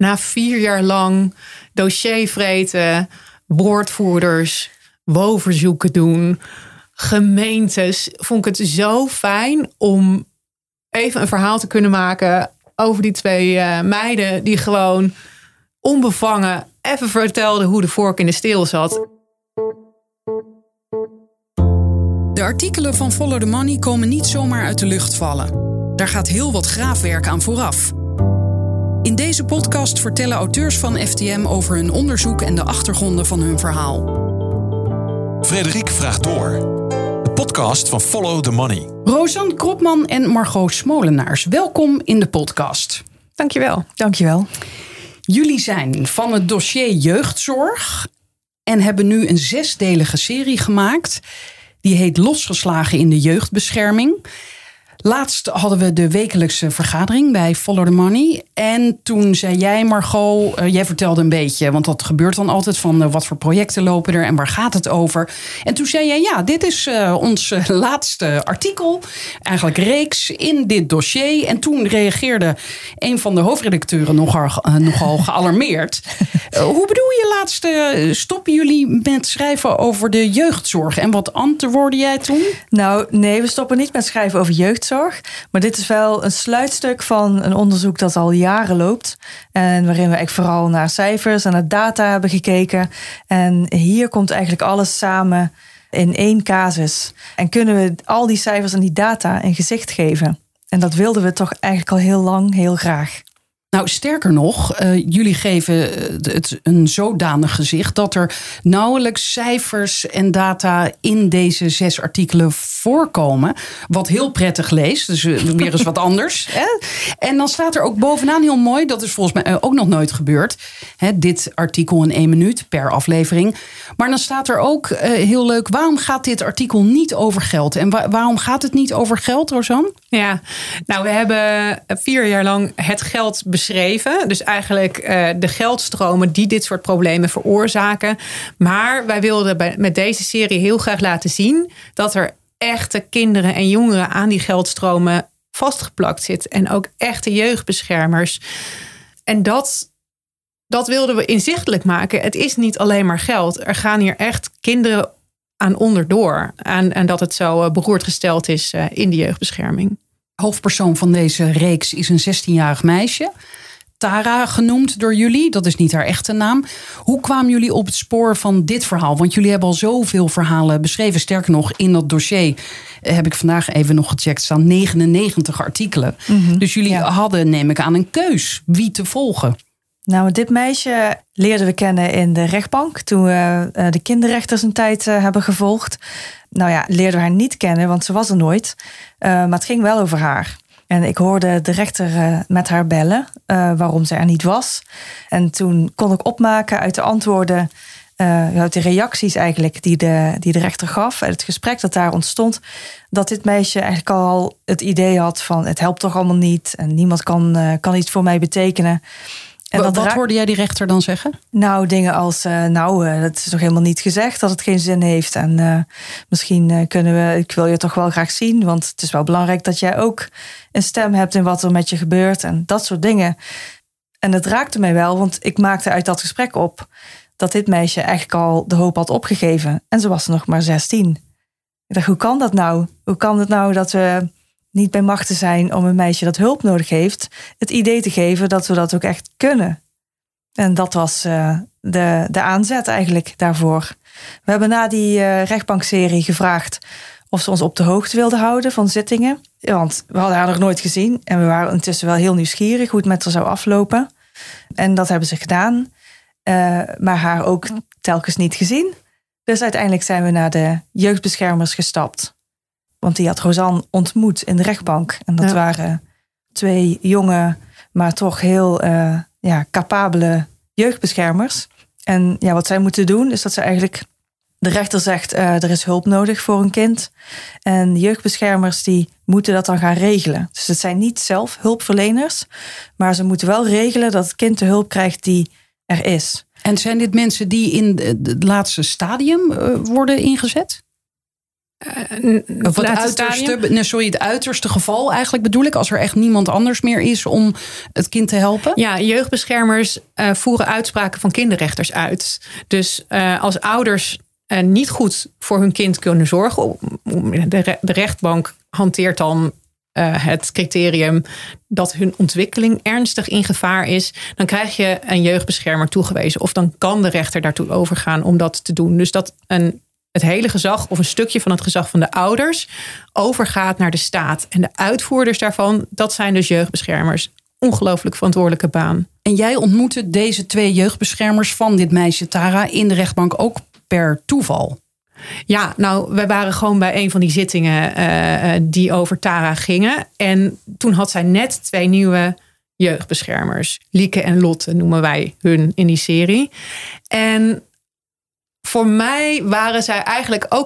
na 4 jaar lang dossier vreten, woordvoerders, WO-verzoeken doen, gemeentes, vond ik het zo fijn om even een verhaal te kunnen maken over die 2 meiden die gewoon onbevangen even vertelden hoe de vork in de steel zat. De artikelen van Follow the Money komen niet zomaar uit de lucht vallen. Daar gaat heel wat graafwerk aan vooraf. In deze podcast vertellen auteurs van FTM over hun onderzoek en de achtergronden van hun verhaal. Frederik vraagt door. De podcast van Follow the Money. Rosanne Kropman en Margot Smolenaars, welkom in de podcast. Dankjewel. Dankjewel. Jullie zijn van het dossier jeugdzorg en hebben nu een 6-delige serie gemaakt. Die heet Losgeslagen in de jeugdbescherming. Laatst hadden we de wekelijkse vergadering bij Follow the Money. En toen zei jij, Margot, jij vertelde een beetje, want dat gebeurt dan altijd, van wat voor projecten lopen er en waar gaat het over. En toen zei jij, ja, dit is ons laatste artikel, eigenlijk reeks in dit dossier. En toen reageerde een van de hoofdredacteuren nogal gealarmeerd. Hoe bedoel je laatste, stoppen jullie met schrijven over de jeugdzorg? En wat antwoordde jij toen? Nou, nee, we stoppen niet met schrijven over jeugdzorg. Maar dit is wel een sluitstuk van een onderzoek dat al jaren loopt. En waarin we eigenlijk vooral naar cijfers en naar data hebben gekeken. En hier komt eigenlijk alles samen in 1 casus. En kunnen we al die cijfers en die data een gezicht geven. En dat wilden we toch eigenlijk al heel lang, heel graag. Nou, sterker nog, jullie geven het een zodanig gezicht dat er nauwelijks cijfers en data in deze 6 artikelen voorkomen. Wat heel prettig leest, dus weer eens wat anders. Hè? En dan staat er ook bovenaan heel mooi, dat is volgens mij ook nog nooit gebeurd. Hè, dit artikel in 1 minuut per aflevering. Maar dan staat er ook heel leuk, waarom gaat dit artikel niet over geld? En waarom gaat het niet over geld, Rosanne? Ja, nou, we hebben 4 jaar lang het geld beschreven. Dus eigenlijk de geldstromen die dit soort problemen veroorzaken. Maar wij wilden met deze serie heel graag laten zien dat er echte kinderen en jongeren aan die geldstromen vastgeplakt zitten. En ook echte jeugdbeschermers. En dat wilden we inzichtelijk maken. Het is niet alleen maar geld. Er gaan hier echt kinderen aan onderdoor. En dat het zo beroerd gesteld is in de jeugdbescherming. Hoofdpersoon van deze reeks is een 16-jarig meisje. Tara genoemd door jullie, dat is niet haar echte naam. Hoe kwamen jullie op het spoor van dit verhaal? Want jullie hebben al zoveel verhalen beschreven. Sterker nog, in dat dossier heb ik vandaag even nog gecheckt, staan 99 artikelen. Mm-hmm. Dus jullie hadden, neem ik aan, een keus wie te volgen. Nou, dit meisje leerden we kennen in de rechtbank toen we de kinderrechters een tijd hebben gevolgd. Nou ja, leerden we haar niet kennen, want ze was er nooit. Maar het ging wel over haar. En ik hoorde de rechter met haar bellen waarom ze er niet was. En toen kon ik opmaken uit de antwoorden, uit de reacties eigenlijk die de rechter gaf. Uit het gesprek dat daar ontstond, dat dit meisje eigenlijk al het idee had van het helpt toch allemaal niet. En niemand kan iets voor mij betekenen. En wat hoorde jij die rechter dan zeggen? Nou, dingen als, dat is toch helemaal niet gezegd dat het geen zin heeft. En misschien ik wil je toch wel graag zien, want het is wel belangrijk dat jij ook een stem hebt in wat er met je gebeurt en dat soort dingen. En het raakte mij wel, want ik maakte uit dat gesprek op dat dit meisje eigenlijk al de hoop had opgegeven. En ze was nog maar 16. Ik dacht, hoe kan dat nou? Hoe kan het nou dat we niet bij machten zijn om een meisje dat hulp nodig heeft, het idee te geven dat we dat ook echt kunnen. En dat was de aanzet eigenlijk daarvoor. We hebben na die rechtbankserie gevraagd of ze ons op de hoogte wilden houden van zittingen. Want we hadden haar nog nooit gezien en we waren intussen wel heel nieuwsgierig hoe het met haar zou aflopen. En dat hebben ze gedaan, maar haar ook telkens niet gezien. Dus uiteindelijk zijn we naar de jeugdbeschermers gestapt. Want die had Rosanne ontmoet in de rechtbank. En dat waren 2 jonge, maar toch heel capabele jeugdbeschermers. En wat zij moeten doen is dat ze eigenlijk, de rechter zegt er is hulp nodig voor een kind. En de jeugdbeschermers die moeten dat dan gaan regelen. Dus het zijn niet zelf hulpverleners, maar ze moeten wel regelen dat het kind de hulp krijgt die er is. En zijn dit mensen die in het laatste stadium worden ingezet? Het uiterste geval eigenlijk bedoel ik. Als er echt niemand anders meer is om het kind te helpen. Ja, jeugdbeschermers voeren uitspraken van kinderrechters uit. Dus als ouders niet goed voor hun kind kunnen zorgen. De rechtbank hanteert dan het criterium dat hun ontwikkeling ernstig in gevaar is. Dan krijg je een jeugdbeschermer toegewezen. Of dan kan de rechter daartoe overgaan om dat te doen. Dus dat het hele gezag of een stukje van het gezag van de ouders overgaat naar de staat. En de uitvoerders daarvan, dat zijn dus jeugdbeschermers. Ongelooflijk verantwoordelijke baan. En jij ontmoette deze 2 jeugdbeschermers van dit meisje Tara in de rechtbank ook per toeval? Ja, nou, we waren gewoon bij een van die zittingen die over Tara gingen. En toen had zij net 2 nieuwe jeugdbeschermers. Lieke en Lotte noemen wij hun in die serie. En voor mij waren zij eigenlijk ook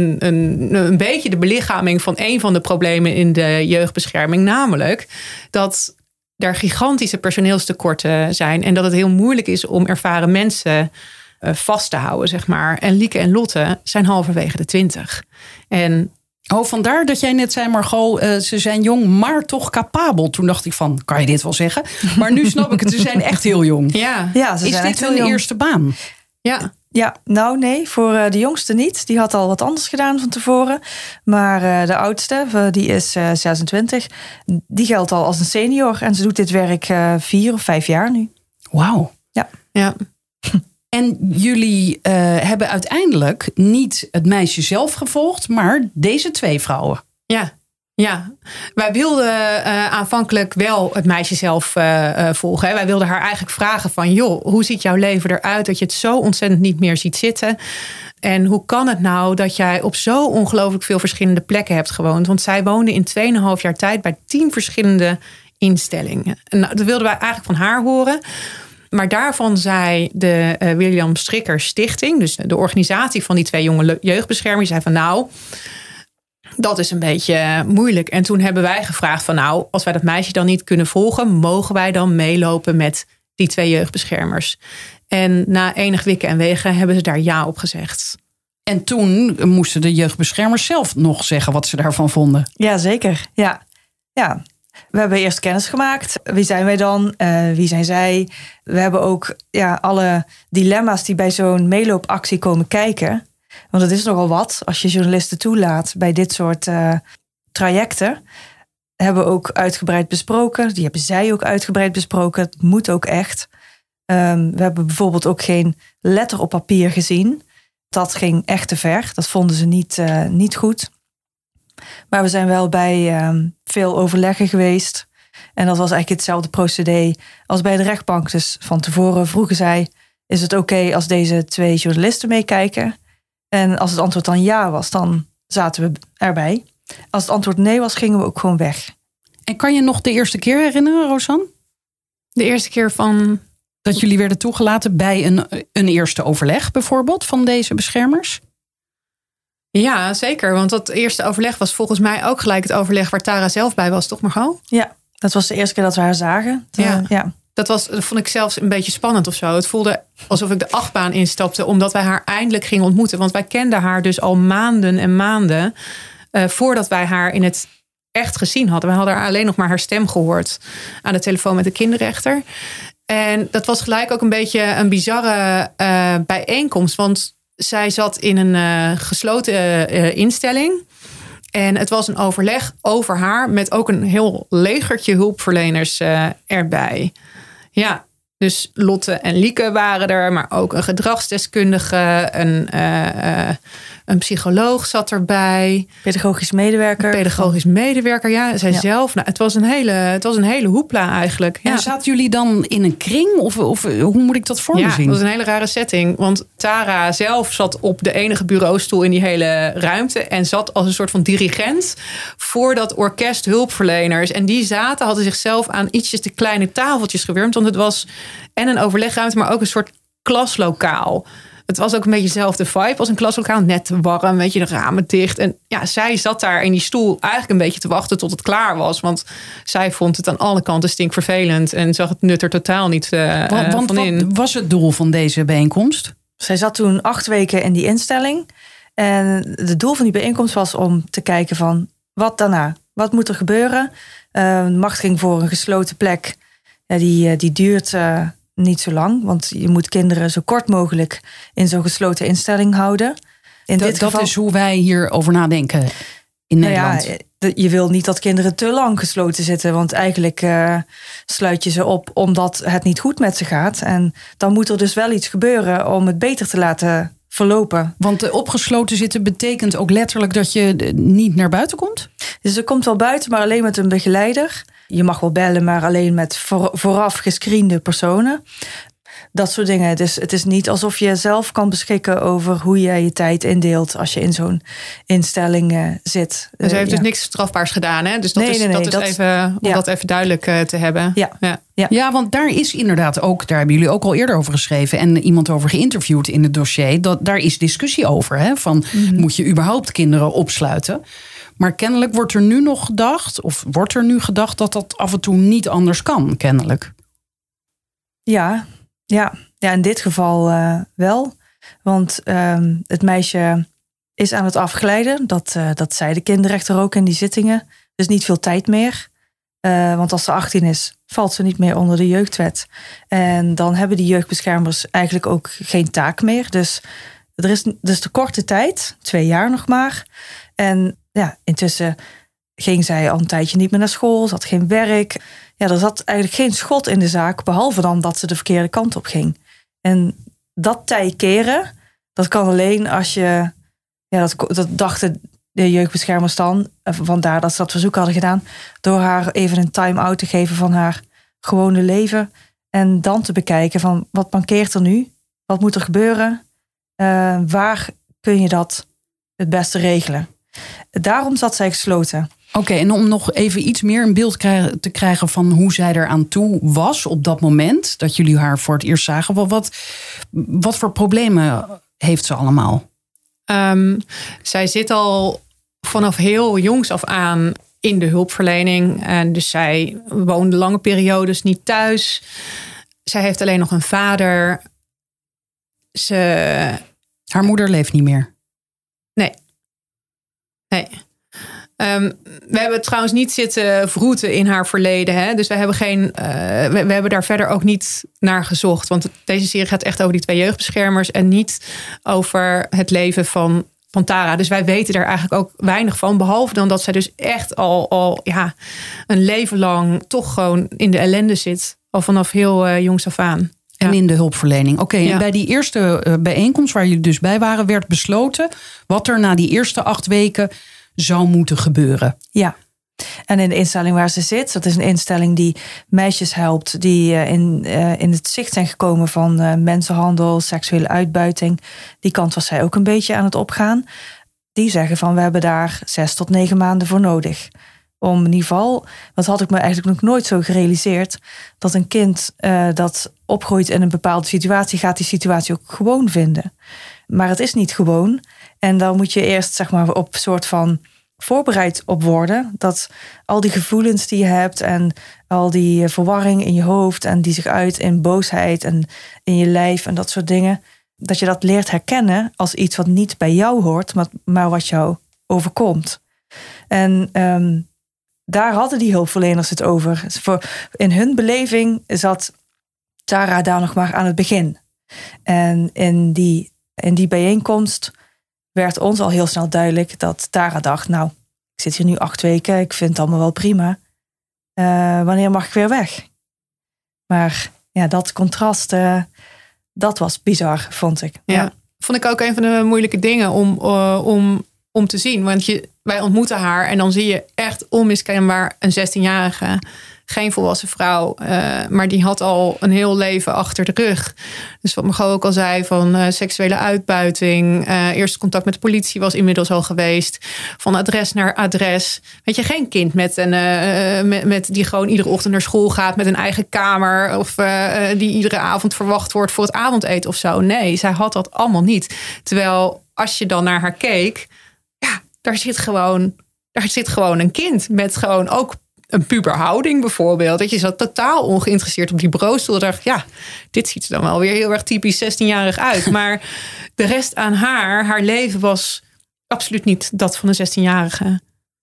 een beetje de belichaming van een van de problemen in de jeugdbescherming. Namelijk dat er gigantische personeelstekorten zijn. En dat het heel moeilijk is om ervaren mensen vast te houden, zeg maar. En Lieke en Lotte zijn halverwege de 20. En vandaar dat jij net zei, Margot, ze zijn jong, maar toch capabel. Toen dacht ik van, kan je dit wel zeggen? Maar nu snap ik het, ze zijn echt heel jong. Ja, is dit hun eerste baan? Ja, nou nee, voor de jongste niet. Die had al wat anders gedaan van tevoren. Maar de oudste, die is 26, die geldt al als een senior. En ze doet dit werk 4 of 5 jaar nu. Wauw. Ja. En jullie hebben uiteindelijk niet het meisje zelf gevolgd, maar deze 2 vrouwen. Ja, wij wilden aanvankelijk wel het meisje zelf volgen. Hè. Wij wilden haar eigenlijk vragen van, joh, hoe ziet jouw leven eruit dat je het zo ontzettend niet meer ziet zitten? En hoe kan het nou dat jij op zo ongelooflijk veel verschillende plekken hebt gewoond? Want zij woonde in 2,5 jaar tijd bij 10 verschillende instellingen. En dat wilden wij eigenlijk van haar horen. Maar daarvan zei de William Stricker Stichting, dus de organisatie van die 2 jonge jeugdbeschermers, zei van nou, dat is een beetje moeilijk. En toen hebben wij gevraagd van nou, als wij dat meisje dan niet kunnen volgen, mogen wij dan meelopen met die 2 jeugdbeschermers? En na enig wikken en wegen hebben ze daar ja op gezegd. En toen moesten de jeugdbeschermers zelf nog zeggen wat ze daarvan vonden. Ja, zeker. Ja. We hebben eerst kennis gemaakt. Wie zijn wij dan? Wie zijn zij? We hebben ook alle dilemma's die bij zo'n meeloopactie komen kijken. Want het is nogal wat als je journalisten toelaat bij dit soort trajecten. Hebben we ook uitgebreid besproken. Die hebben zij ook uitgebreid besproken. Het moet ook echt. We hebben bijvoorbeeld ook geen letter op papier gezien. Dat ging echt te ver. Dat vonden ze niet goed. Maar we zijn wel bij veel overleggen geweest. En dat was eigenlijk hetzelfde procedé als bij de rechtbank. Dus van tevoren vroegen zij, is het oké als deze 2 journalisten meekijken? En als het antwoord dan ja was, dan zaten we erbij. Als het antwoord nee was, gingen we ook gewoon weg. En kan je nog de eerste keer herinneren, Rosanne? De eerste keer van dat jullie werden toegelaten bij een eerste overleg bijvoorbeeld van deze beschermers? Ja, zeker. Want dat eerste overleg was volgens mij ook gelijk het overleg waar Tara zelf bij was, toch Margot? Ja, dat was de eerste keer dat we haar zagen. Ja. Dat vond ik zelfs een beetje spannend of zo. Het voelde alsof ik de achtbaan instapte, omdat wij haar eindelijk gingen ontmoeten. Want wij kenden haar dus al maanden en maanden voordat wij haar in het echt gezien hadden. We hadden alleen nog maar haar stem gehoord aan de telefoon met de kinderrechter. En dat was gelijk ook een beetje een bizarre bijeenkomst. Want zij zat in een gesloten instelling. En het was een overleg over haar met ook een heel legertje hulpverleners erbij. Ja, dus Lotte en Lieke waren er, maar ook een gedragsdeskundige, een psycholoog zat erbij. Pedagogisch medewerker, ja. Zij zelf. Nou, het was een hele hoepla eigenlijk. Ja. En zaten jullie dan in een kring? Of hoe moet ik dat voor me zien? Ja, dat was een hele rare setting. Want Tara zelf zat op de enige bureaustoel in die hele ruimte. En zat als een soort van dirigent voor dat orkest hulpverleners. En die hadden zichzelf aan ietsjes te kleine tafeltjes gewurmd. Want het was en een overlegruimte, maar ook een soort klaslokaal. Het was ook een beetje dezelfde vibe als een klaslokaal. Net te warm, weet je, de ramen dicht. En ja, zij zat daar in die stoel eigenlijk een beetje te wachten tot het klaar was. Want zij vond het aan alle kanten stinkvervelend. En zag het nut er totaal niet van in. Wat was het doel van deze bijeenkomst? Zij zat toen 8 weken in die instelling. En het doel van die bijeenkomst was om te kijken van wat daarna? Wat moet er gebeuren? Machtiging voor een gesloten plek, die duurt niet zo lang. Want je moet kinderen zo kort mogelijk in zo'n gesloten instelling houden. Dat is hoe wij hierover nadenken in Nederland. Ja, je wil niet dat kinderen te lang gesloten zitten. Want eigenlijk sluit je ze op omdat het niet goed met ze gaat. En dan moet er dus wel iets gebeuren om het beter te laten verlopen. Want opgesloten zitten betekent ook letterlijk dat je niet naar buiten komt? Dus er komt wel buiten, maar alleen met een begeleider. Je mag wel bellen, maar alleen met vooraf gescreende personen. Dat soort dingen. Dus het is niet alsof je zelf kan beschikken over hoe jij je tijd indeelt als je in zo'n instelling zit. Dus hij heeft dus niks strafbaars gedaan, hè? Dus dat is even om dat even duidelijk te hebben. Ja, want daar is inderdaad ook, daar hebben jullie ook al eerder over geschreven en iemand over geïnterviewd in het dossier. Daar is discussie over. Hè? Van moet je überhaupt kinderen opsluiten? Maar kennelijk wordt er nu nog gedacht, of wordt er nu gedacht dat dat af en toe niet anders kan, kennelijk. Ja, in dit geval wel. Want het meisje is aan het afglijden. Dat zei de kinderrechter ook in die zittingen. Dus niet veel tijd meer. Want als ze 18 is, valt ze niet meer onder de jeugdwet. En dan hebben die jeugdbeschermers eigenlijk ook geen taak meer. Dus er is dus de korte tijd, 2 jaar nog maar. En ja, intussen ging zij al een tijdje niet meer naar school. Ze had geen werk. Ja, er zat eigenlijk geen schot in de zaak, behalve dan dat ze de verkeerde kant op ging. En dat tij keren, dat kan alleen als je... Ja, dat dachten de jeugdbeschermers dan. Vandaar dat ze dat verzoek hadden gedaan. Door haar even een time-out te geven van haar gewone leven. En dan te bekijken van wat mankeert er nu? Wat moet er gebeuren? Waar kun je dat het beste regelen? Daarom zat zij gesloten. Oké, en om nog even iets meer een beeld te krijgen van hoe zij eraan toe was op dat moment dat jullie haar voor het eerst zagen. Wat voor problemen heeft ze allemaal? Zij zit al vanaf heel jongs af aan in de hulpverlening. En dus zij woonde lange periodes niet thuis. Zij heeft alleen nog een vader. Haar moeder leeft niet meer? Nee. We hebben trouwens niet zitten vroeten in haar verleden. Hè? Dus we hebben daar verder ook niet naar gezocht. Want deze serie gaat echt over die 2 jeugdbeschermers en niet over het leven van Tara. Dus wij weten daar eigenlijk ook weinig van. Behalve dan dat zij dus echt al een leven lang toch gewoon in de ellende zit. Al vanaf heel jongs af aan. En in de hulpverlening. Oké, en bij die eerste bijeenkomst waar jullie dus bij waren, werd besloten wat er na die eerste 8 weken zou moeten gebeuren. Ja, en in de instelling waar ze zit, dat is een instelling die meisjes helpt die in het zicht zijn gekomen van mensenhandel, seksuele uitbuiting. Die kant was zij ook een beetje aan het opgaan. Die zeggen van we hebben daar 6 tot 9 maanden voor nodig. Om in ieder geval, dat had ik me eigenlijk nog nooit zo gerealiseerd, dat een kind dat opgroeit in een bepaalde situatie, gaat die situatie ook gewoon vinden. Maar het is niet gewoon. En dan moet je eerst zeg maar op soort van voorbereid op worden. Dat al die gevoelens die je hebt en al die verwarring in je hoofd en die zich uit in boosheid en in je lijf en dat soort dingen. Dat je dat leert herkennen als iets wat niet bij jou hoort, maar wat jou overkomt. En daar hadden die hulpverleners het over. In hun beleving zat Tara daar nog maar aan het begin. En in die bijeenkomst werd ons al heel snel duidelijk dat Tara dacht, nou, ik zit hier nu 8 weken, ik vind het allemaal wel prima. Wanneer mag ik weer weg? Maar ja, dat contrast, dat was bizar, vond ik. Ja, vond ik ook een van de moeilijke dingen om te zien. Want wij ontmoeten haar en dan zie je echt onmiskenbaar een 16-jarige. Geen volwassen vrouw, maar die had al een heel leven achter de rug. Dus wat Margot ook al zei van seksuele uitbuiting. Eerste contact met de politie was inmiddels al geweest. Van adres naar adres. Weet je, geen kind met die gewoon iedere ochtend naar school gaat met een eigen kamer. Of die iedere avond verwacht wordt voor het avondeten of zo. Nee, zij had dat allemaal niet. Terwijl als je dan naar haar keek, ja, daar zit gewoon een kind met gewoon ook een puberhouding bijvoorbeeld. Dat je zat totaal ongeïnteresseerd op die bureaustoel. Dacht, ja, dit ziet er dan wel weer heel erg typisch 16-jarig uit. Maar de rest aan haar leven was absoluut niet dat van een 16-jarige.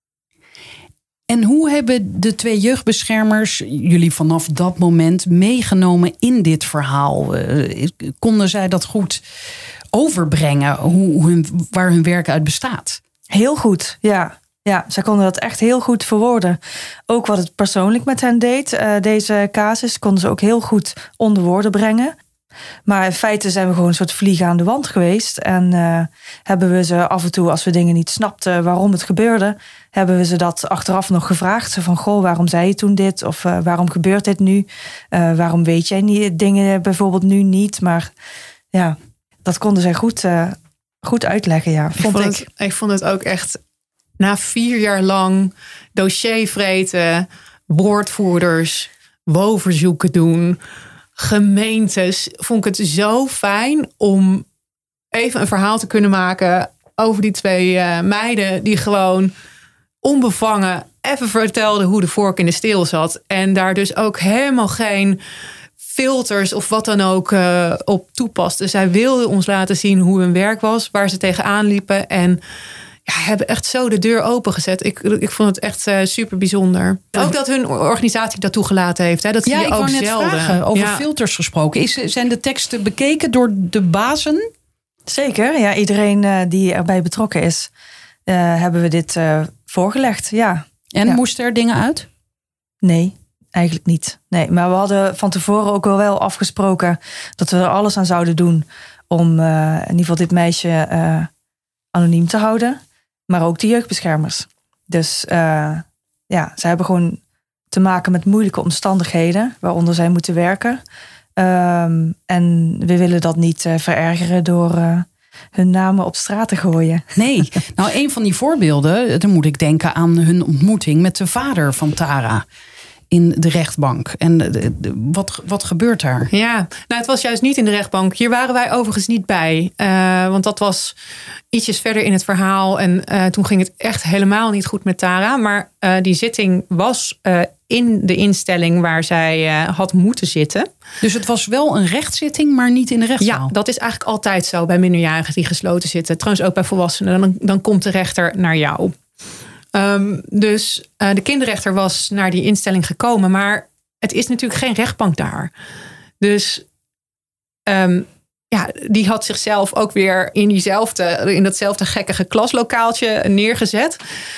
En hoe hebben de 2 jeugdbeschermers jullie vanaf dat moment meegenomen in dit verhaal? Konden zij dat goed overbrengen, waar hun werk uit bestaat? Heel goed, ja. Ja, zij konden dat echt heel goed verwoorden. Ook wat het persoonlijk met hen deed. Deze casus konden ze ook heel goed onder woorden brengen. Maar in feite zijn we gewoon een soort vliegen aan de wand geweest. En hebben we ze af en toe, als we dingen niet snapten waarom het gebeurde, hebben we ze dat achteraf nog gevraagd. Zo van, goh, waarom zei je toen dit? Of waarom gebeurt dit nu? Waarom weet jij dingen bijvoorbeeld nu niet? Maar ja, dat konden zij goed uitleggen, ja, Ik vond het ook echt na 4 jaar lang dossier vreten, woordvoerders, WO-verzoeken doen, gemeentes, vond ik het zo fijn om even een verhaal te kunnen maken over die 2 meiden die gewoon onbevangen even vertelden hoe de vork in de steel zat. En daar dus ook helemaal geen filters of wat dan ook op toepasten. Zij wilden ons laten zien hoe hun werk was, waar ze tegenaan liepen. En ja, hebben echt zo de deur opengezet. Ik vond het echt super bijzonder. Ook dat hun organisatie dat toegelaten heeft. Hè? Dat zie je ook zelden. Ja, ik wou net vragen, over filters gesproken. Zijn de teksten bekeken door de bazen? Zeker, ja. Iedereen die erbij betrokken is, hebben we dit voorgelegd, ja. En moesten er dingen uit? Nee, eigenlijk niet. Nee, maar we hadden van tevoren ook wel afgesproken dat we er alles aan zouden doen om in ieder geval dit meisje anoniem te houden. Maar ook de jeugdbeschermers. Dus zij hebben gewoon te maken met moeilijke omstandigheden waaronder zij moeten werken. En we willen dat niet verergeren door hun namen op straat te gooien. Nee, nou een van die voorbeelden, dan moet ik denken aan hun ontmoeting met de vader van Tara in de rechtbank. En wat gebeurt daar? Ja, nou het was juist niet in de rechtbank. Hier waren wij overigens niet bij. Want dat was ietsjes verder in het verhaal. En toen ging het echt helemaal niet goed met Tara. Maar die zitting was in de instelling waar zij had moeten zitten. Dus het was wel een rechtszitting, maar niet in de rechtszaal? Ja, dat is eigenlijk altijd zo bij minderjarigen die gesloten zitten. Trouwens ook bij volwassenen. Dan komt de rechter naar jou. Dus de kinderrechter was naar die instelling gekomen. Maar het is natuurlijk geen rechtbank daar. Dus die had zichzelf ook weer in datzelfde gekkige klaslokaaltje neergezet.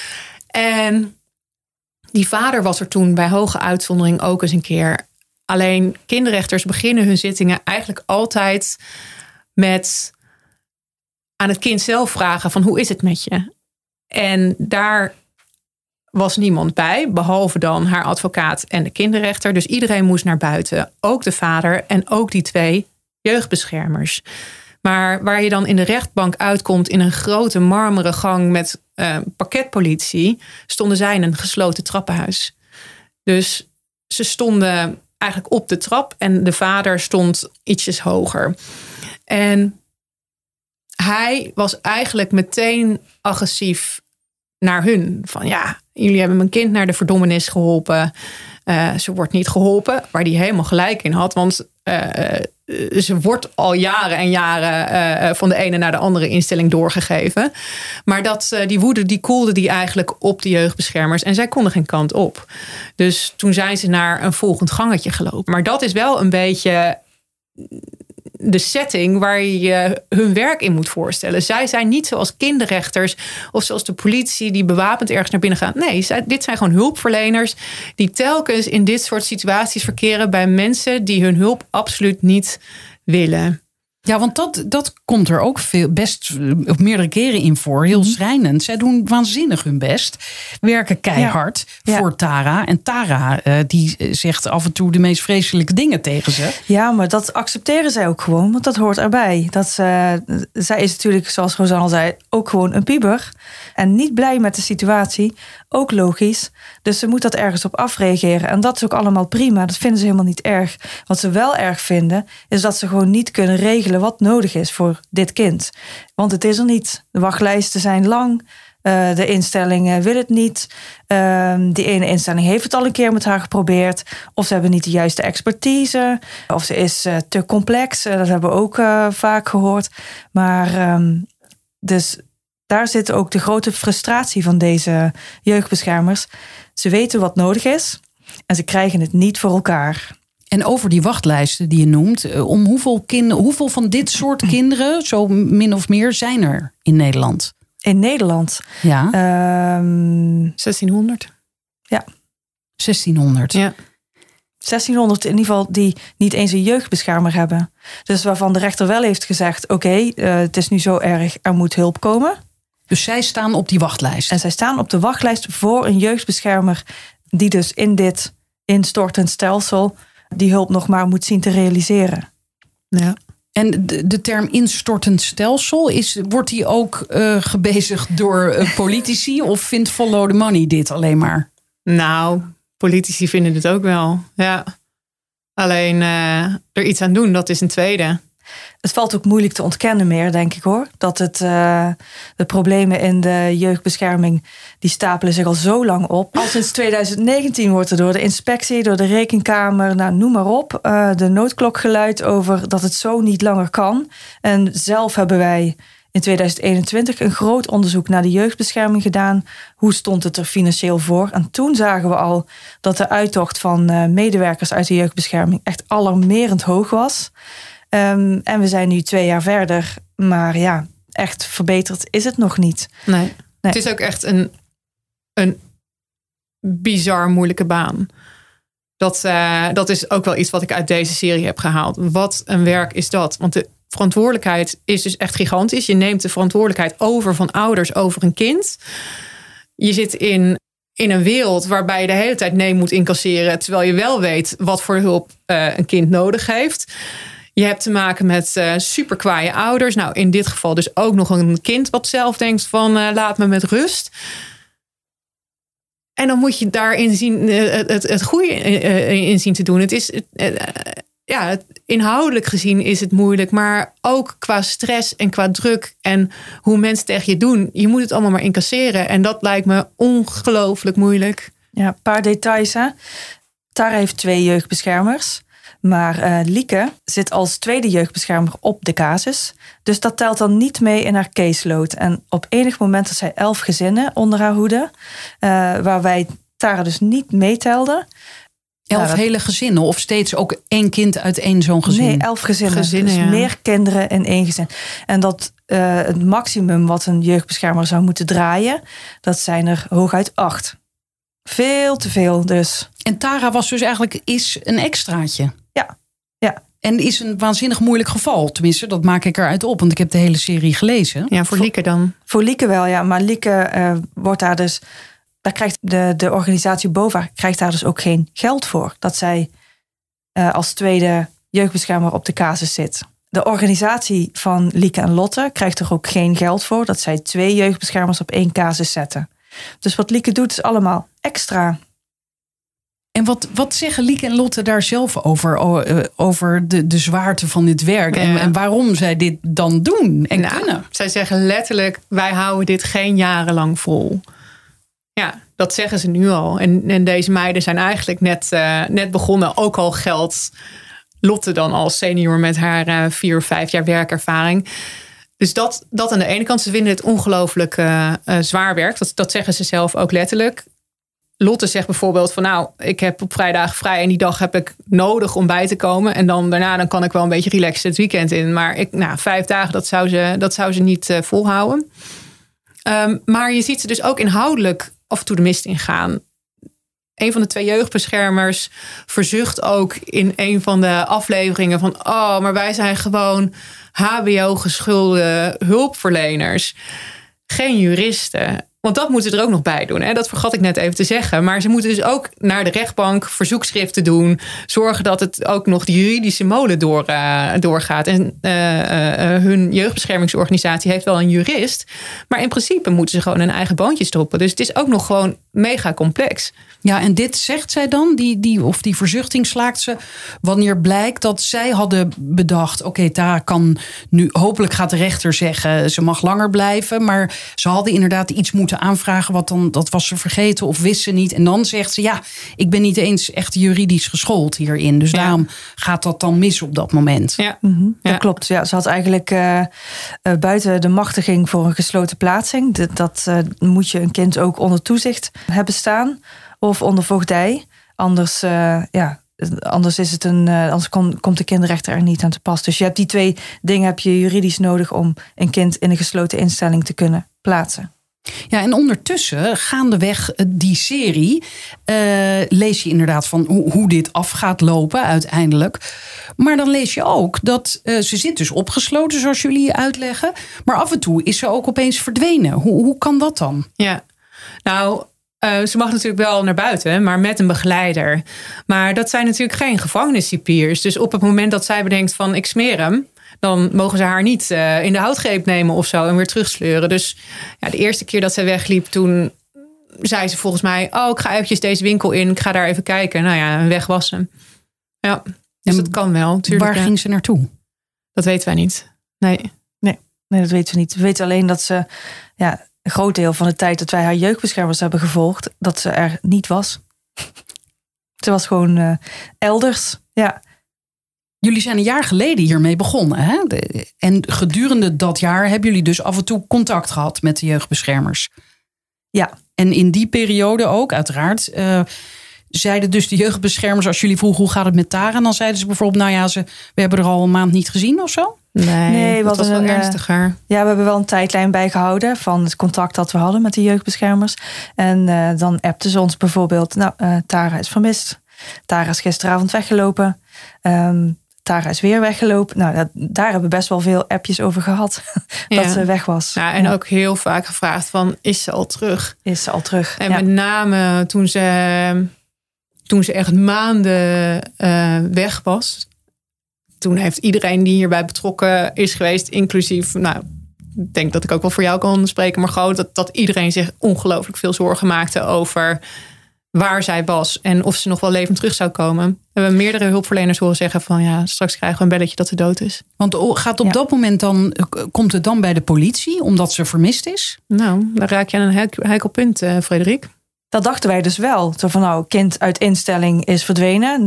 En die vader was er toen bij hoge uitzondering ook eens een keer. Alleen kinderrechters beginnen hun zittingen eigenlijk altijd met aan het kind zelf vragen van hoe is het met je? En daar was niemand bij, behalve dan haar advocaat en de kinderrechter. Dus iedereen moest naar buiten. Ook de vader en ook die 2 jeugdbeschermers. Maar waar je dan in de rechtbank uitkomt in een grote marmeren gang met parketpolitie, stonden zij in een gesloten trappenhuis. Dus ze stonden eigenlijk op de trap en de vader stond ietsjes hoger. En hij was eigenlijk meteen agressief naar hun. Van ja, jullie hebben mijn kind naar de verdommenis geholpen. Ze wordt niet geholpen. Waar die helemaal gelijk in had. Want ze wordt al jaren en jaren van de ene naar de andere instelling doorgegeven. Maar die woede die koelde die eigenlijk op de jeugdbeschermers. En zij konden geen kant op. Dus toen zijn ze naar een volgend gangetje gelopen. Maar dat is wel een beetje de setting waar je hun werk in moet voorstellen. Zij zijn niet zoals kinderrechters of zoals de politie die bewapend ergens naar binnen gaan. Nee, dit zijn gewoon hulpverleners die telkens in dit soort situaties verkeren bij mensen die hun hulp absoluut niet willen. Ja, want dat komt er ook best op meerdere keren in voor. Heel schrijnend. Zij doen waanzinnig hun best. Werken keihard voor Tara. En Tara die zegt af en toe de meest vreselijke dingen tegen ze. Ja, maar dat accepteren zij ook gewoon. Want dat hoort erbij. Zij is natuurlijk, zoals Rosanne al zei, ook gewoon een puber. En niet blij met de situatie. Ook logisch. Dus ze moet dat ergens op afreageren. En dat is ook allemaal prima. Dat vinden ze helemaal niet erg. Wat ze wel erg vinden, is dat ze gewoon niet kunnen regelen wat nodig is voor dit kind. Want het is er niet. De wachtlijsten zijn lang. De instelling wil het niet. Die ene instelling heeft het al een keer met haar geprobeerd. Of ze hebben niet de juiste expertise. Of ze is te complex. Dat hebben we ook vaak gehoord. Maar dus daar zit ook de grote frustratie van deze jeugdbeschermers. Ze weten wat nodig is. En ze krijgen het niet voor elkaar. En over die wachtlijsten die je noemt, om hoeveel van dit soort kinderen, zo min of meer, zijn er in Nederland? In Nederland? Ja. 1600. Ja. 1600. Ja. 1600 in ieder geval die niet eens een jeugdbeschermer hebben. Dus waarvan de rechter wel heeft gezegd, oké, het is nu zo erg, er moet hulp komen. Dus zij staan op die wachtlijst? En zij staan op de wachtlijst voor een jeugdbeschermer die dus in dit instortend stelsel die hulp nog maar moet zien te realiseren. Ja. En de term instortend stelsel, wordt die ook gebezigd door politici? Of vindt Follow the Money dit alleen maar? Nou, politici vinden het ook wel. Ja. Alleen er iets aan doen, dat is een tweede. Het valt ook moeilijk te ontkennen meer, denk ik hoor. Dat de problemen in de jeugdbescherming, die stapelen zich al zo lang op. Al sinds 2019 wordt er door de inspectie, door de rekenkamer, nou, noem maar op, de noodklok geluid over dat het zo niet langer kan. En zelf hebben wij in 2021 een groot onderzoek naar de jeugdbescherming gedaan. Hoe stond het er financieel voor? En toen zagen we al dat de uittocht van medewerkers uit de jeugdbescherming echt alarmerend hoog was. En we zijn nu 2 jaar verder. Maar ja, echt verbeterd is het nog niet. Nee. Het is ook echt een bizar moeilijke baan. Dat is ook wel iets wat ik uit deze serie heb gehaald. Wat een werk is dat? Want de verantwoordelijkheid is dus echt gigantisch. Je neemt de verantwoordelijkheid over van ouders over een kind. Je zit in een wereld waarbij je de hele tijd nee moet incasseren, terwijl je wel weet wat voor hulp een kind nodig heeft. Je hebt te maken met super kwaaie ouders. Nou, in dit geval dus ook nog een kind wat zelf denkt van laat me met rust. En dan moet je daarin zien het goede in zien te doen. Het is inhoudelijk gezien is het moeilijk, maar ook qua stress en qua druk en hoe mensen tegen je doen. Je moet het allemaal maar incasseren. En dat lijkt me ongelooflijk moeilijk. Ja, een paar details. Hè? Tara heeft 2 jeugdbeschermers. Maar Lieke zit als tweede jeugdbeschermer op de casus. Dus dat telt dan niet mee in haar caseload. En op enig moment had zij 11 gezinnen onder haar hoede. Waar wij Tara dus niet meetelden. 11 hele gezinnen of steeds ook 1 kind uit 1 zo'n gezin? Nee, 11 gezinnen dus meer kinderen in 1 gezin. En dat het maximum wat een jeugdbeschermer zou moeten draaien, dat zijn er hooguit 8. Veel te veel dus. En Tara was dus eigenlijk een extraatje? Ja. En is een waanzinnig moeilijk geval. Tenminste, dat maak ik eruit op, want ik heb de hele serie gelezen. Ja, voor Lieke dan? Voor Lieke wel, ja. Maar Lieke wordt daar dus, daar krijgt de organisatie BOVA krijgt daar dus ook geen geld voor. Dat zij als tweede jeugdbeschermer op de casus zit. De organisatie van Lieke en Lotte krijgt er ook geen geld voor. Dat zij 2 jeugdbeschermers op 1 casus zetten. Dus wat Lieke doet is allemaal extra. En wat zeggen Lieke en Lotte daar zelf over de zwaarte van dit werk? Ja. En waarom zij dit dan doen en kunnen? Zij zeggen letterlijk, wij houden dit geen jarenlang vol. Ja, dat zeggen ze nu al. En deze meiden zijn eigenlijk net begonnen. Ook al geldt Lotte dan als senior met haar 4 of 5 jaar werkervaring. Dus dat aan de ene kant. Ze vinden het ongelooflijk zwaar werk. Dat zeggen ze zelf ook letterlijk. Lotte zegt bijvoorbeeld van nou, ik heb op vrijdagen vrij en die dag heb ik nodig om bij te komen. En daarna kan ik wel een beetje relaxen het weekend in. Maar 5 dagen, dat zou ze niet volhouden. Maar je ziet ze dus ook inhoudelijk af en toe de mist ingaan. Een van de 2 jeugdbeschermers verzucht ook in een van de afleveringen van maar wij zijn gewoon HBO-geschulde hulpverleners. Geen juristen. Want dat moeten ze er ook nog bij doen. Hè? Dat vergat ik net even te zeggen. Maar ze moeten dus ook naar de rechtbank verzoekschriften doen. Zorgen dat het ook nog de juridische molen doorgaat. En hun jeugdbeschermingsorganisatie heeft wel een jurist. Maar in principe moeten ze gewoon hun eigen boontjes stoppen. Dus het is ook nog gewoon mega complex. Ja, en dit zegt zij dan, die verzuchting slaakt ze, wanneer blijkt dat zij hadden bedacht, oké, Tara kan nu, hopelijk gaat de rechter zeggen, ze mag langer blijven, maar ze hadden inderdaad iets moeten aanvragen, wat dan, dat was ze vergeten of wist ze niet. En dan zegt ze, ja, ik ben niet eens echt juridisch geschoold hierin, dus daarom gaat dat dan mis op dat moment. Ja, Dat klopt. Ja, ze had eigenlijk buiten de machtiging voor een gesloten plaatsing. Dat moet je een kind ook onder toezicht hebben staan. Of onder voogdij. Anders, anders is het anders komt de kinderrechter er niet aan te pas. Dus je hebt die 2 dingen heb je juridisch nodig om een kind in een gesloten instelling te kunnen plaatsen. Ja, en ondertussen, gaandeweg die serie, lees je inderdaad van hoe dit af gaat lopen uiteindelijk. Maar dan lees je ook dat ze zit dus opgesloten, zoals jullie uitleggen. Maar af en toe is ze ook opeens verdwenen. Hoe kan dat dan? Ja, nou, ze mag natuurlijk wel naar buiten, maar met een begeleider. Maar dat zijn natuurlijk geen gevangeniscipiers. Dus op het moment dat zij bedenkt van ik smeer hem, dan mogen ze haar niet in de houtgreep nemen of zo en weer terugsleuren. Dus ja, de eerste keer dat zij wegliep, toen zei ze volgens mij, ik ga eventjes deze winkel in, ik ga daar even kijken. Nou ja, en weg was ze. Ja, dus dat kan wel. Tuurlijk, waar ging ze naartoe? Dat weten wij niet. Nee, dat weten we niet. We weten alleen dat ze een groot deel van de tijd dat wij haar jeugdbeschermers hebben gevolgd, dat ze er niet was. Ze was gewoon elders. Ja. Jullie zijn een jaar geleden hiermee begonnen. Hè? En gedurende dat jaar hebben jullie dus af en toe contact gehad met de jeugdbeschermers. Ja. En in die periode ook, uiteraard, zeiden dus de jeugdbeschermers, als jullie vroegen hoe gaat het met Tara, dan zeiden ze bijvoorbeeld, we hebben er al een maand niet gezien of zo? Nee, dat was wel ernstiger. Ja, we hebben wel een tijdlijn bijgehouden van het contact dat we hadden met de jeugdbeschermers. En dan appten ze ons bijvoorbeeld, Tara is vermist. Tara is gisteravond weggelopen. Tara is weer weggelopen. Nou, daar hebben we best wel veel appjes over gehad. Dat ze weg was. Ja, en ook heel vaak gevraagd van, is ze al terug? Is ze al terug? En met name toen ze echt maanden weg was. Toen heeft iedereen die hierbij betrokken is geweest, inclusief, ik denk dat ik ook wel voor jou kan spreken, maar gewoon dat iedereen zich ongelooflijk veel zorgen maakte over waar zij was en of ze nog wel levend terug zou komen. We hebben meerdere hulpverleners horen zeggen van straks krijgen we een belletje dat ze dood is. Want gaat op dat moment dan, komt het dan bij de politie omdat ze vermist is? Nou, dan raak je aan een heikel punt, Frederik. Dat dachten wij dus wel. Zo van kind uit instelling is verdwenen.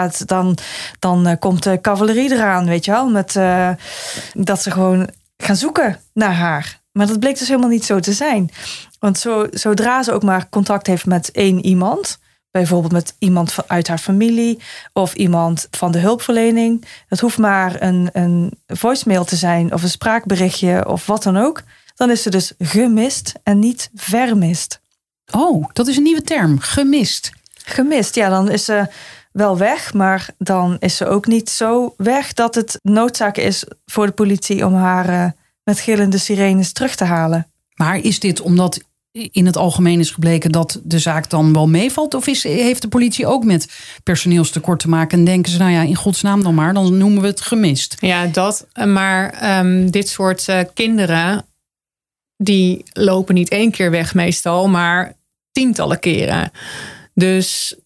Dan komt de cavalerie eraan, weet je wel. Met dat ze gewoon gaan zoeken naar haar. Maar dat bleek dus helemaal niet zo te zijn. Want zodra ze ook maar contact heeft met 1 iemand, bijvoorbeeld met iemand uit haar familie of iemand van de hulpverlening. Het hoeft maar een voicemail te zijn of een spraakberichtje of wat dan ook. Dan is ze dus gemist en niet vermist. Oh, dat is een nieuwe term. Gemist. Gemist, ja, dan is ze wel weg, maar dan is ze ook niet zo weg dat het noodzaak is voor de politie om haar met gillende sirenes terug te halen. Maar is dit omdat in het algemeen is gebleken dat de zaak dan wel meevalt? Of heeft de politie ook met personeelstekort te maken en denken ze, in godsnaam dan noemen we het gemist? Ja, dat. Maar dit soort kinderen, die lopen niet 1 keer weg meestal, maar tientallen keren. Dus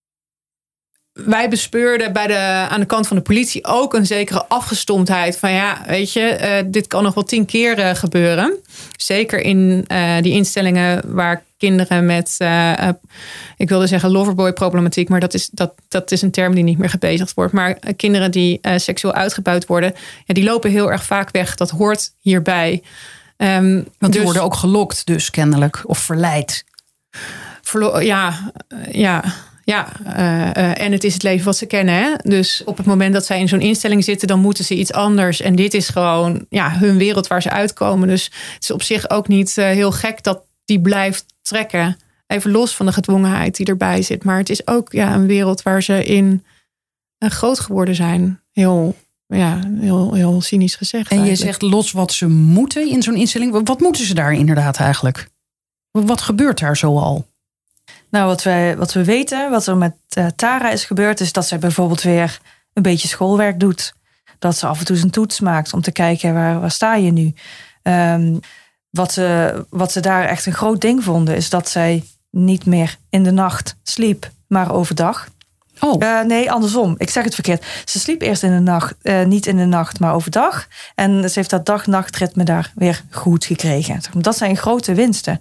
wij bespeurden aan de kant van de politie ook een zekere afgestomptheid van dit kan nog wel 10 keer gebeuren. Zeker in die instellingen waar kinderen met, ik wilde zeggen loverboy problematiek, maar dat is een term die niet meer gebezigd wordt. Maar kinderen die seksueel uitgebuit worden, die lopen heel erg vaak weg. Dat hoort hierbij. Want die worden ook gelokt dus kennelijk of verleid. En het is het leven wat ze kennen. Hè? Dus op het moment dat zij in zo'n instelling zitten, dan moeten ze iets anders. En dit is gewoon hun wereld waar ze uitkomen. Dus het is op zich ook niet heel gek dat die blijft trekken. Even los van de gedwongenheid die erbij zit. Maar het is ook een wereld waar ze in groot geworden zijn. Heel cynisch gezegd. En je zegt los wat ze moeten in zo'n instelling. Wat moeten ze daar inderdaad eigenlijk? Wat gebeurt daar zoal? Nou, wat we weten, wat er met Tara is gebeurd, is dat zij bijvoorbeeld weer een beetje schoolwerk doet. Dat ze af en toe zijn toets maakt om te kijken waar sta je nu. Wat ze daar echt een groot ding vonden, is dat zij niet meer in de nacht sliep, maar overdag. Nee, andersom. Ik zeg het verkeerd. Ze sliep eerst in de nacht, niet in de nacht, maar overdag. En ze heeft dat dag-nachtritme daar weer goed gekregen. Dat zijn grote winsten.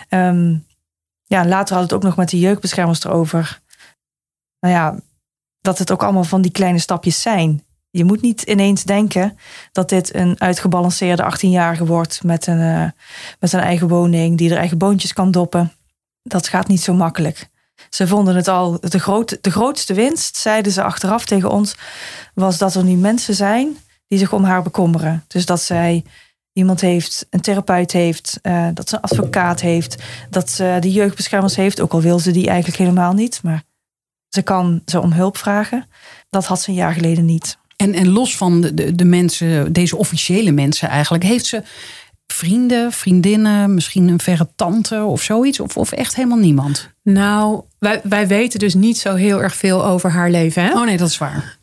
Later had het ook nog met de jeugdbeschermers erover. Nou ja, dat het ook allemaal van die kleine stapjes zijn. Je moet niet ineens denken dat dit een uitgebalanceerde 18-jarige wordt met een eigen woning, die er eigen boontjes kan doppen. Dat gaat niet zo makkelijk. Ze vonden het al, de grootste winst, zeiden ze achteraf tegen ons, was dat er nu mensen zijn die zich om haar bekommeren. Dus dat zij iemand heeft, een therapeut heeft, dat ze een advocaat heeft, dat ze de jeugdbeschermers heeft, ook al wil ze die eigenlijk helemaal niet, maar ze kan ze om hulp vragen. Dat had ze een jaar geleden niet. En los van de mensen, deze officiële mensen eigenlijk, heeft ze vrienden, vriendinnen, misschien een verre tante of zoiets? Of echt helemaal niemand? Nou, wij weten dus niet zo heel erg veel over haar leven. Hè? Oh nee, dat is waar.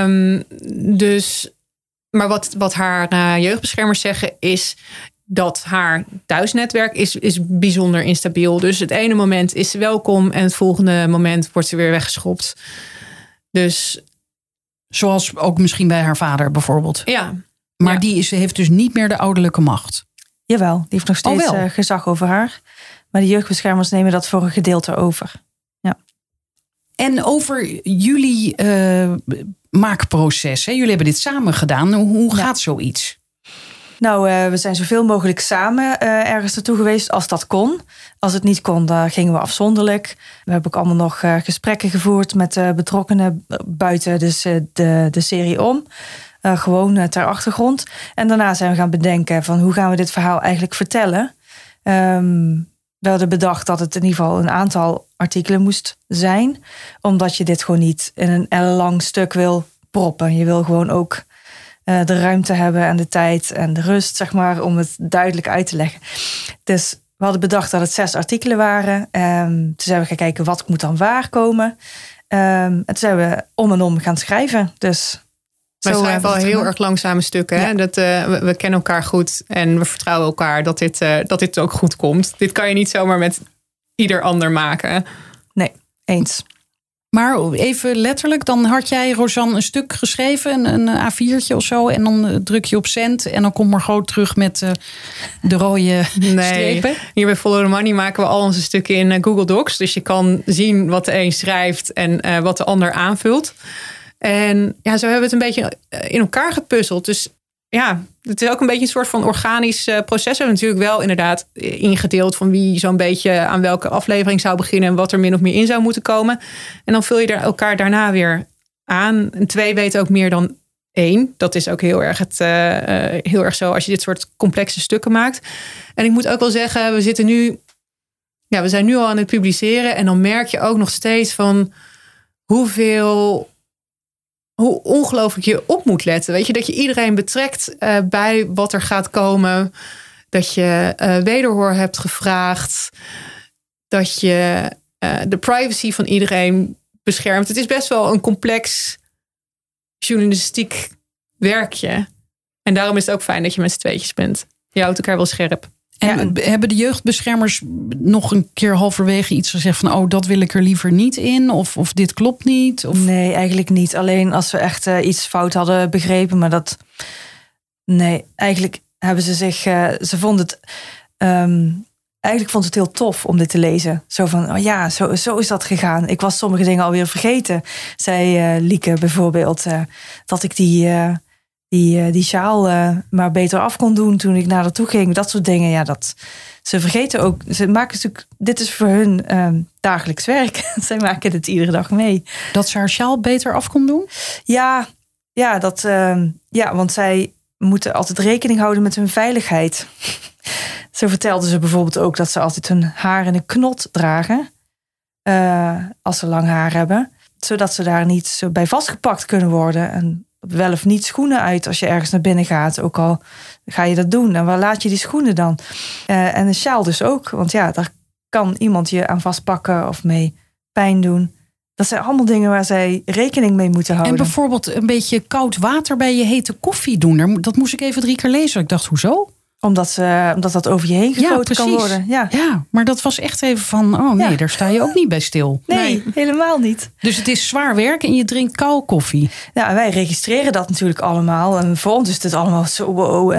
Maar wat haar jeugdbeschermers zeggen is dat haar thuisnetwerk is bijzonder instabiel. Dus het ene moment is ze welkom en het volgende moment wordt ze weer weggeschopt. Dus zoals ook misschien bij haar vader bijvoorbeeld. Ja. Maar die heeft dus niet meer de ouderlijke macht. Jawel, die heeft nog steeds gezag over haar. Maar de jeugdbeschermers nemen dat voor een gedeelte over. Ja. En over jullie maakproces. Hè? Jullie hebben dit samen gedaan. Hoe gaat zoiets? Nou, we zijn zoveel mogelijk samen ergens naartoe geweest als dat kon. Als het niet kon, dan gingen we afzonderlijk. We hebben ook allemaal nog gesprekken gevoerd met betrokkenen buiten de serie om. Gewoon ter achtergrond. En daarna zijn we gaan bedenken van hoe gaan we dit verhaal eigenlijk vertellen. We hadden bedacht dat het in ieder geval een aantal artikelen moest zijn. Omdat je dit gewoon niet in een ellenlang stuk wil proppen. Je wil gewoon ook de ruimte hebben en de tijd en de rust, zeg maar, om het duidelijk uit te leggen. Dus we hadden bedacht dat het 6 artikelen waren. Toen zijn we gaan kijken wat moet dan waar komen. En toen zijn we om en om gaan schrijven. Dus wij schrijven al heel erg langzame stukken. Ja. Hè? We kennen elkaar goed en we vertrouwen elkaar dat dit ook goed komt. Dit kan je niet zomaar met ieder ander maken. Nee, eens. Maar even letterlijk, dan had jij, Rosanne, een stuk geschreven, een A4'tje of zo. En dan druk je op send en dan komt Margot terug met de rode strepen. Hier bij Follow the Money maken we al onze stukken in Google Docs. Dus je kan zien wat de een schrijft en wat de ander aanvult. En ja, zo hebben we het een beetje in elkaar gepuzzeld. Dus ja, het is ook een beetje een soort van organisch proces. We hebben natuurlijk wel inderdaad ingedeeld van wie zo'n beetje aan welke aflevering zou beginnen en wat er min of meer in zou moeten komen. En dan vul je elkaar daarna weer aan. En 2 weten ook meer dan 1. Dat is ook heel erg zo als je dit soort complexe stukken maakt. En ik moet ook wel zeggen, we zijn nu al aan het publiceren. En dan merk je ook nog steeds van hoe ongelooflijk je op moet letten. Weet je, dat je iedereen betrekt bij wat er gaat komen. Dat je wederhoor hebt gevraagd. Dat je de privacy van iedereen beschermt. Het is best wel een complex journalistiek werkje. En daarom is het ook fijn dat je met z'n tweetjes bent. Je houdt elkaar wel scherp. En hebben de jeugdbeschermers nog een keer halverwege iets gezegd van dat wil ik er liever niet in? Of dit klopt niet? Of? Nee, eigenlijk niet. Alleen als we echt iets fout hadden begrepen. Maar nee, eigenlijk hebben ze zich... Ze vonden het... Eigenlijk vond het heel tof om dit te lezen. Zo van, zo is dat gegaan. Ik was sommige dingen alweer vergeten. Zei Lieke bijvoorbeeld. Dat ik die sjaal maar beter af kon doen toen ik naar naartoe ging. Dat soort dingen. Ja, ze vergeten ook. Ze maken natuurlijk. Dit is voor hun dagelijks werk. Zij maken het iedere dag mee. Dat ze haar sjaal beter af kon doen? Ja, want zij moeten altijd rekening houden met hun veiligheid. Zo vertelden ze bijvoorbeeld ook dat ze altijd hun haar in een knot dragen. Als ze lang haar hebben. Zodat ze daar niet zo bij vastgepakt kunnen worden. En wel of niet schoenen uit als je ergens naar binnen gaat. Ook al ga je dat doen. En waar laat je die schoenen dan? En een sjaal dus ook. Want ja, daar kan iemand je aan vastpakken of mee pijn doen. Dat zijn allemaal dingen waar zij rekening mee moeten houden. En bijvoorbeeld een beetje koud water bij je hete koffie doen. Dat moest ik even 3 keer lezen. Ik dacht, hoezo? Omdat dat over je heen gegoten kan worden. Ja, maar dat was echt even van... daar sta je ook niet bij stil. Nee, helemaal niet. Dus het is zwaar werk en je drinkt koude koffie. Ja, en wij registreren dat natuurlijk allemaal. En voor ons is het allemaal zo wow.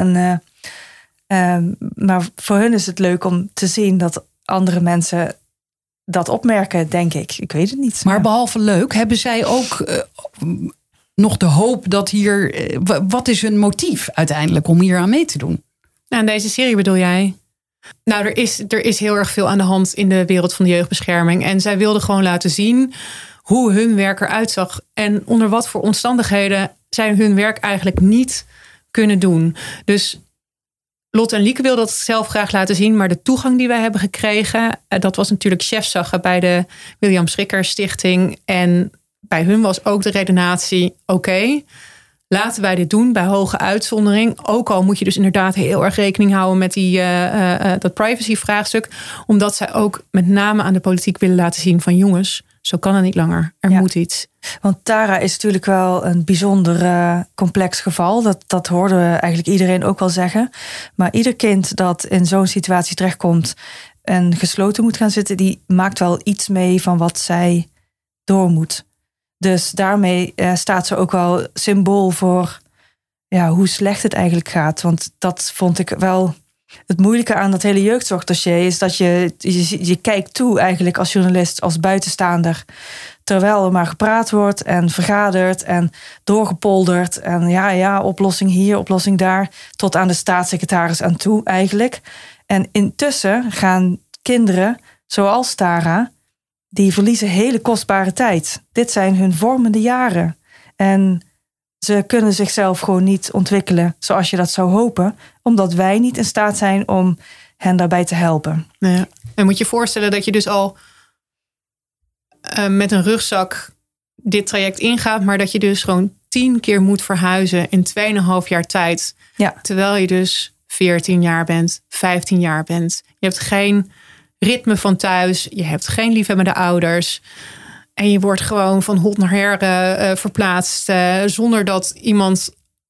Maar voor hun is het leuk om te zien dat andere mensen dat opmerken, denk ik. Ik weet het niet. Maar behalve leuk, hebben zij ook nog de hoop dat hier... wat is hun motief uiteindelijk om hier aan mee te doen? Nou, in deze serie bedoel jij? Nou, er is heel erg veel aan de hand in de wereld van de jeugdbescherming. En zij wilden gewoon laten zien hoe hun werk eruit zag. En onder wat voor omstandigheden zij hun werk eigenlijk niet kunnen doen. Dus Lotte en Lieke wilden dat zelf graag laten zien. Maar de toegang die wij hebben gekregen, dat was natuurlijk chefzaggen bij de William Schrikker Stichting. En bij hun was ook de redenatie, oké, laten wij dit doen bij hoge uitzondering. Ook al moet je dus inderdaad heel erg rekening houden met dat privacy-vraagstuk. Omdat zij ook met name aan de politiek willen laten zien van jongens, zo kan het niet langer. Er moet iets. Want Tara is natuurlijk wel een bijzonder complex geval. Dat hoorden we eigenlijk iedereen ook wel zeggen. Maar ieder kind dat in zo'n situatie terechtkomt en gesloten moet gaan zitten, die maakt wel iets mee van wat zij door moet. Dus daarmee staat ze ook wel symbool voor hoe slecht het eigenlijk gaat. Want dat vond ik wel het moeilijke aan dat hele jeugdzorgdossier. Is dat je kijkt toe eigenlijk als journalist, als buitenstaander. Terwijl er maar gepraat wordt en vergaderd en doorgepolderd. En oplossing hier, oplossing daar. Tot aan de staatssecretaris aan toe eigenlijk. En intussen gaan kinderen, zoals Tara, die verliezen hele kostbare tijd. Dit zijn hun vormende jaren. En ze kunnen zichzelf gewoon niet ontwikkelen zoals je dat zou hopen. Omdat wij niet in staat zijn om hen daarbij te helpen. Ja. En moet je voorstellen dat je dus al met een rugzak dit traject ingaat. Maar dat je dus gewoon 10 keer moet verhuizen in 2,5 jaar tijd. Ja. Terwijl je dus 14 jaar bent, 15 jaar bent. Je hebt geen ritme van thuis. Je hebt geen liefhebbende ouders. En je wordt gewoon van hot naar her verplaatst. Zonder dat iemand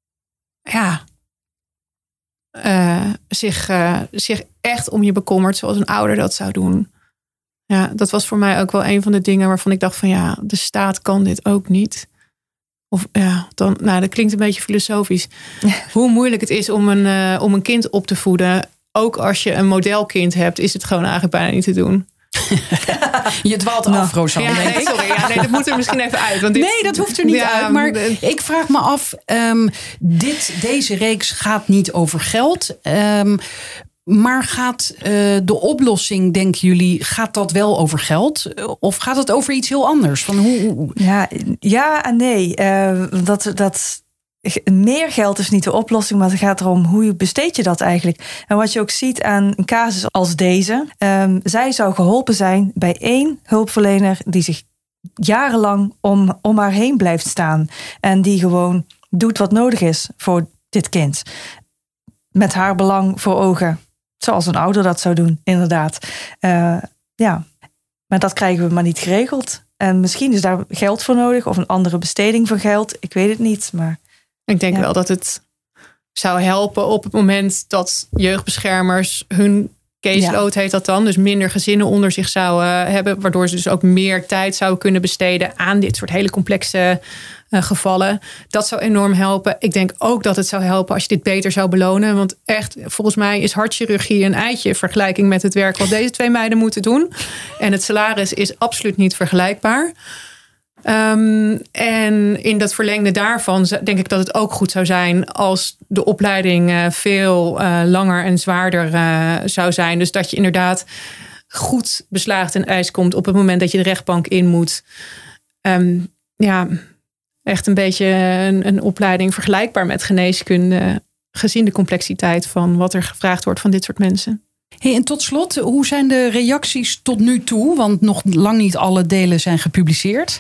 zich echt om je bekommert. Zoals een ouder dat zou doen. Ja, dat was voor mij ook wel een van de dingen waarvan ik dacht van de staat kan dit ook niet. Of dat klinkt een beetje filosofisch. Hoe moeilijk het is om een kind op te voeden. Ook als je een modelkind hebt, is het gewoon eigenlijk bijna niet te doen. Je dwaalt af, Rosanne. Ja, nee, sorry. Ja, nee, dat moet er misschien even uit. Want nee, dat hoeft er niet uit. Maar ik vraag me af, deze reeks gaat niet over geld. Maar gaat de oplossing, denken jullie, gaat dat wel over geld? Of gaat het over iets heel anders? Van hoe... Ja en nee. Meer geld is niet de oplossing, maar het gaat erom hoe besteed je dat eigenlijk. En wat je ook ziet aan een casus als deze. Zij zou geholpen zijn bij 1 hulpverlener die zich jarenlang om haar heen blijft staan. En die gewoon doet wat nodig is voor dit kind. Met haar belang voor ogen. Zoals een ouder dat zou doen, inderdaad. Maar dat krijgen we maar niet geregeld. En misschien is daar geld voor nodig of een andere besteding van geld. Ik weet het niet, maar... Ik denk wel dat het zou helpen op het moment dat jeugdbeschermers hun caseload heet dat dan. Dus minder gezinnen onder zich zouden hebben. Waardoor ze dus ook meer tijd zouden kunnen besteden aan dit soort hele complexe gevallen. Dat zou enorm helpen. Ik denk ook dat het zou helpen als je dit beter zou belonen. Want echt, volgens mij is hartchirurgie een eitje in vergelijking met het werk wat deze 2 meiden moeten doen. En het salaris is absoluut niet vergelijkbaar. En in dat verlengde daarvan denk ik dat het ook goed zou zijn als de opleiding veel langer en zwaarder zou zijn. Dus dat je inderdaad goed beslaagd ten ijs komt op het moment dat je de rechtbank in moet. Echt een beetje een opleiding vergelijkbaar met geneeskunde, gezien de complexiteit van wat er gevraagd wordt van dit soort mensen. Hey, en tot slot, hoe zijn de reacties tot nu toe? Want nog lang niet alle delen zijn gepubliceerd.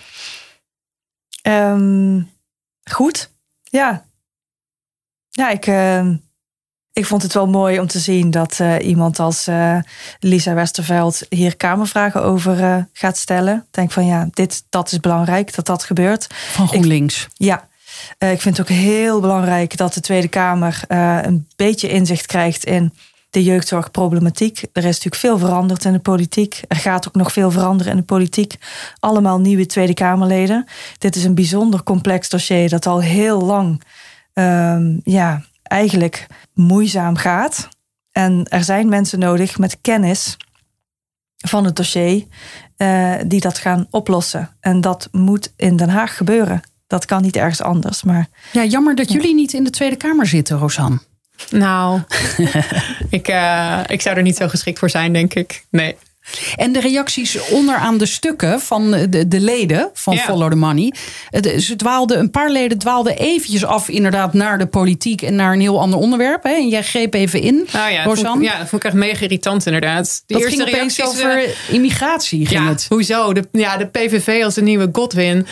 Goed. Ja. Ja, ik vond het wel mooi om te zien dat iemand als Lisa Westerveld hier kamervragen over gaat stellen. Ik denk van dat is belangrijk dat dat gebeurt. Van GroenLinks. Ja. Ik vind het ook heel belangrijk dat de Tweede Kamer een beetje inzicht krijgt in de jeugdzorgproblematiek. Er is natuurlijk veel veranderd in de politiek. Er gaat ook nog veel veranderen in de politiek. Allemaal nieuwe Tweede Kamerleden. Dit is een bijzonder complex dossier dat al heel lang eigenlijk moeizaam gaat. En er zijn mensen nodig met kennis van het dossier die dat gaan oplossen. En dat moet in Den Haag gebeuren. Dat kan niet ergens anders. Maar ja, jammer dat jullie niet in de Tweede Kamer zitten, Rosanne. Nou, ik zou er niet zo geschikt voor zijn, denk ik. Nee. En de reacties onderaan de stukken van de leden van Follow the Money. Een paar leden dwaalden eventjes af inderdaad naar de politiek en naar een heel ander onderwerp. Hè? En jij greep even in, Rosanne. Dat vond ik echt mega irritant inderdaad. De eerste reacties over immigratie ging het. Hoezo? De PVV als de nieuwe Godwin.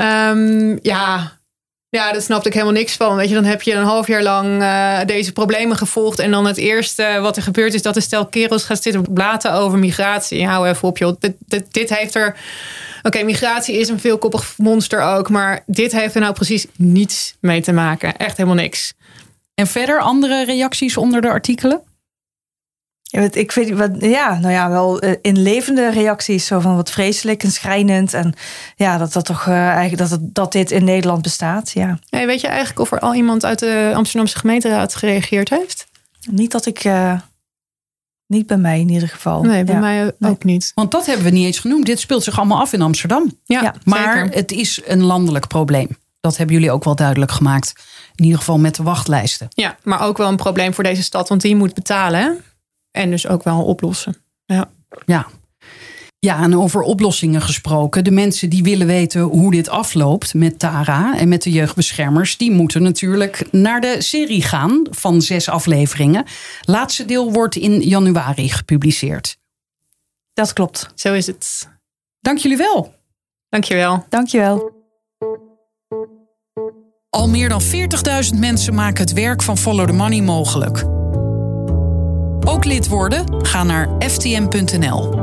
Ja, daar snapte ik helemaal niks van. Weet je, dan heb je een half jaar lang deze problemen gevolgd. En dan het eerste wat er gebeurt is dat een stel kerels gaat zitten blaten over migratie. Hou even op, joh. Dit heeft er... Oké, migratie is een veelkoppig monster ook. Maar dit heeft er nou precies niets mee te maken. Echt helemaal niks. En verder andere reacties onder de artikelen? Ik vind wel inlevende reacties, zo van wat vreselijk en schrijnend. En ja, dat toch eigenlijk dat dit in Nederland bestaat. Ja. Hey, weet je eigenlijk of er al iemand uit de Amsterdamse gemeenteraad gereageerd heeft? Niet dat ik. Niet bij mij in ieder geval. Nee, bij mij ook niet. Want dat hebben we niet eens genoemd. Dit speelt zich allemaal af in Amsterdam. Ja, maar zeker. Het is een landelijk probleem. Dat hebben jullie ook wel duidelijk gemaakt. In ieder geval met de wachtlijsten. Ja, maar ook wel een probleem voor deze stad. Want die moet betalen, hè? En dus ook wel oplossen. Ja, en over oplossingen gesproken. De mensen die willen weten hoe dit afloopt met Tara en met de jeugdbeschermers, die moeten natuurlijk naar de serie gaan van 6 afleveringen. Laatste deel wordt in januari gepubliceerd. Dat klopt. Zo is het. Dank jullie wel. Dankjewel. Dankjewel. Al meer dan 40.000 mensen maken het werk van Follow the Money mogelijk. Ook lid worden? Ga naar ftm.nl.